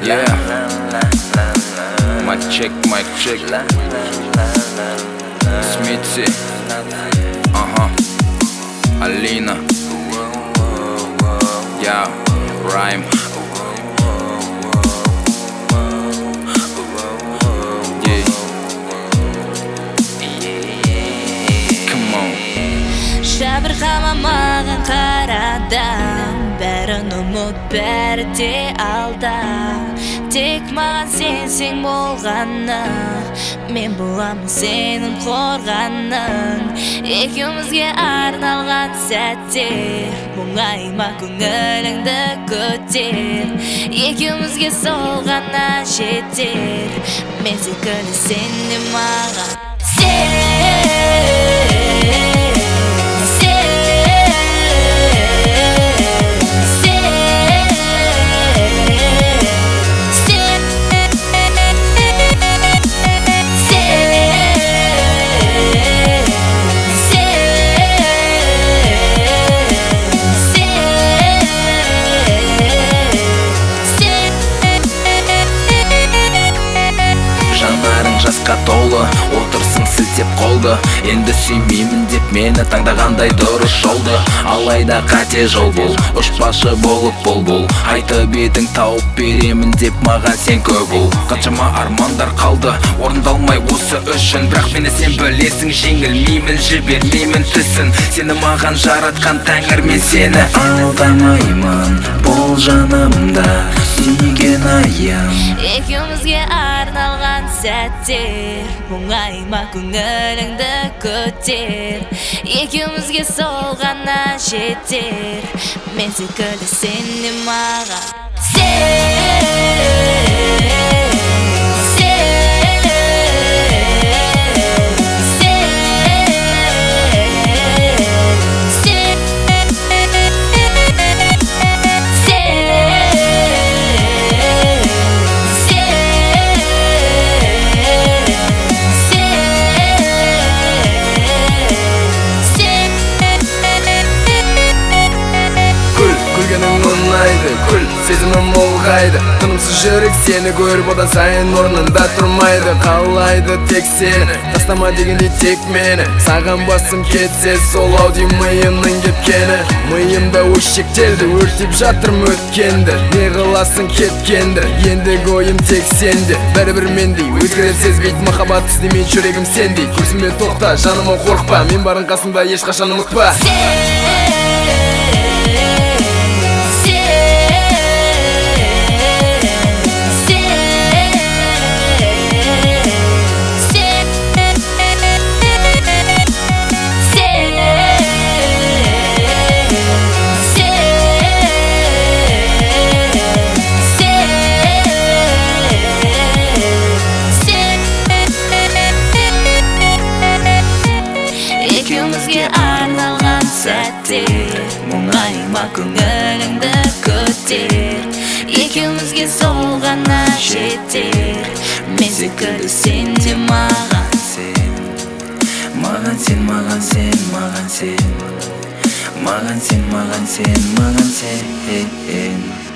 Yeah. Mic check. Smithy. Alina. Yeah. Rhyme. Yeah. Come on. Шабырқама маған қарадым, бәрін ұмыт, бәрі де алда. Тек маған сенсең болғаны, мен боламын сенің қорғаның. Екеумізге арналған сәттер, мұңайма көңіліңді көтер. Екеумізге сол ғана жетер, мен секілді сен де маған. Жасқа толы, отырсың сілтеп қолды. Енді сүймеймін деп мені таңдағандай дұрыс жолды. Алайда қате жол бұл, ұшпашы болып бұл. Айтып едің тауып беремін деп маған сен көп бұл. Қаншама армандар қалды, орындалмай осы үшін. Бірақ мені сен білесің, жеңілмеймін, жібермеймін түсін. Сені маған жаратқан тәңір, мен сені алдамаймын. Бұл жанымда сүйген айым. Екеумізге арналған сәттер, мұңайма көңіліңді көтер. Екеумізге сол ғана жетер, мен секілді сен де маған. Күл, сезімім ұлғайды, тынымсыз жүрек сені көріп одан сайын орнында тұрмайды. Қалайды тек сені, тастама дегенде тек мені. Саған басым кетсе сол аудио миымның кеткені. Миымда ой шектелді, өртеп жатырмын өткенді. Не қыласың кеткенді, ендігі ойым тек сенде. Бәрібір мендей, өзгере сезбейді махаббат іздемей жүрегім сендей. Көзіме тоқта, жаныма қорықпа, мен барың қасымда ешқашан ұмытпа. Екеумізге арналған сәттер, мұңайма көңіліңді көтер. Екеумізге сол ғана жетер, мен секілді сен де маған. Маған сен, маған сен, маған сен. Маған сен, маған сен, маған сен.